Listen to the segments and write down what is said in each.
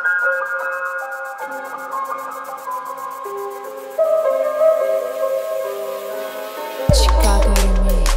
Chicago Remix.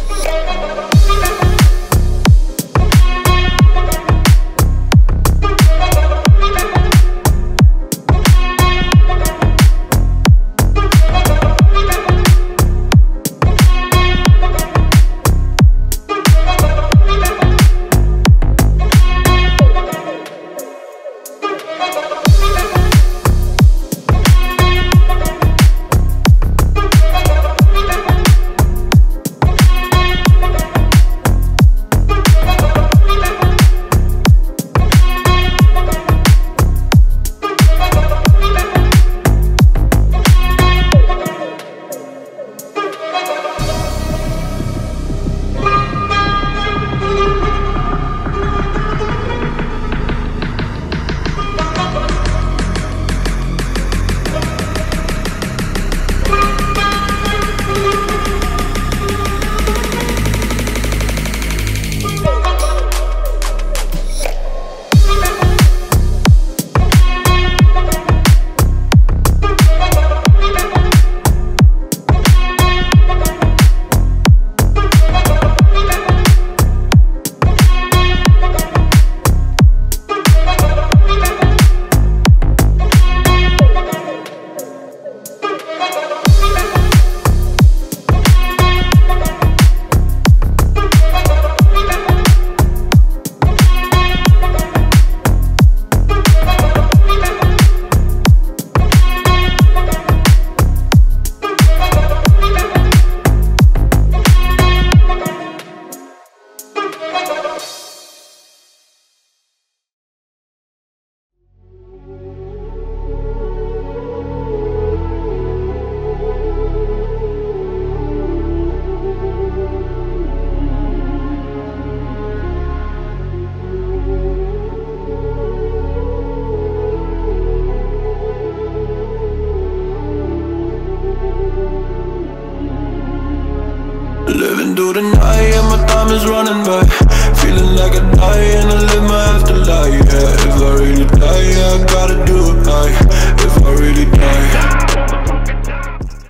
Living through the night and my time is running by. Feeling like I die and I live my afterlife. Yeah, if I really die, yeah, I gotta do it right. If I really die.